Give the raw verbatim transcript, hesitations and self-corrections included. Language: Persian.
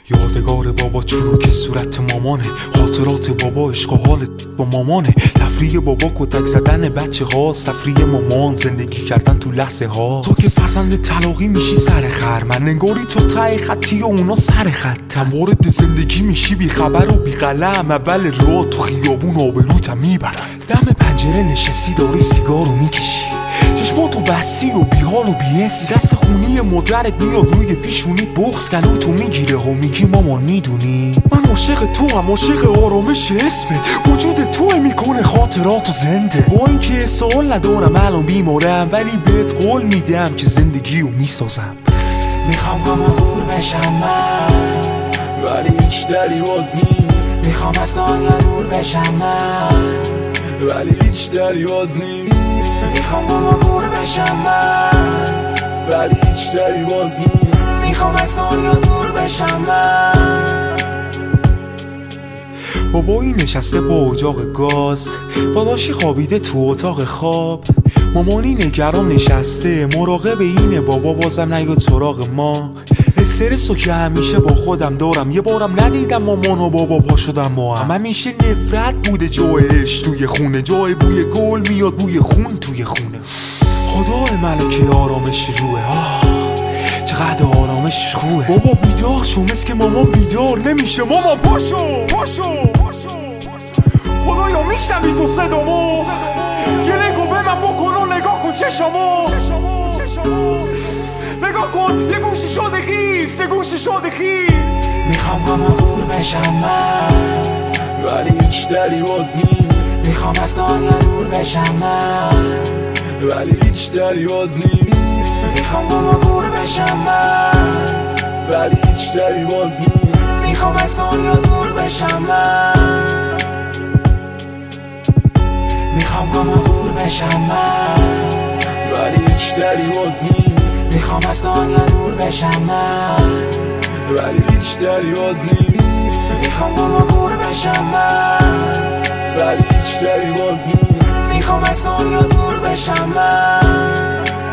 یادگار بابا چروک صورت مامانه، خاطرات بابا عشق و حال با مامانه، تفریح بابا کتک زدن بچه ها، تفریح مامان زندگی کردن تو لحظه ها. تو که فرزند طلاقی میشی سر خر، من انگاری تو ته خطی و اونا سر خطم، وارد زندگی میشی بی خبر و بی قلم، اول راه تو خیابون آبروتم میبرم. دم پنجره نشستی داری سیگارو میکشی، چشماتو بستی و بیحال و بی‌حسی، دست خونی مادرت میاد روی پیشونیت، بغض گلو تو میگیره و میگی مامان میدونی من عاشق تو هم، عاشق آرامش اسمت، وجود تو میکنه خاطراتو زنده. با اینکه سوال ندارم الان بیمارم، ولی بهت قول میدم که زندگیو میسازم. میخوام گم و گور بشم من، ولی هیچ دری باز نی. میخوام از دنیا دور بشم من، ولی هیچ دری باز نی. میخوام گم و گور بشم من، ولی هیچ دری باز نی. میخوام از دنیا دور بشم من. بابایی نشسته با اجاق گاز، داداشی خوابیده تو اتاق خواب، مامانی نگران نشسته مراقب اینه بابا بازم نیاد سراغ ما. استرسو که همیشه با خودم دارم، یه بارم ندیدم مامان و بابا پا شدم با هم. همیشه نفرت بوده جایش توی خونه، جای بوی گل میاد بوی خون توی خونه. خدای ملکه آرامش روه، آه چقدر آرامش خوبه. بابا بیدار شو، مثل که مامان بیدار نمیشه. مامان پاشو پاشو پاشو، خدایا میشنوی تو صدامو؟ یه نگاه به من بکن و نگاه کن چشامو، نگاه کن یه گوشی شده خیز، یه گوشی شده خیز. میخوام گم و گور بشم من، ولی هیچ دری باز نی. میخوام از دنیا دور بشم من، ولی هیچ دری باز نی. میخوام گم و گور بشم من، ولی هیچ دری باز نی. میخوام از دنیا دور بشم من. میخوام گم و گور بشم من، ولی هیچ دری باز نی. میخوام از دنیا دور بشم من، ولی هیچ دری باز نی. میخوام گم و گور بشم من، ولی هیچ دری باز نی. میخوام از دنیا دور بشم من.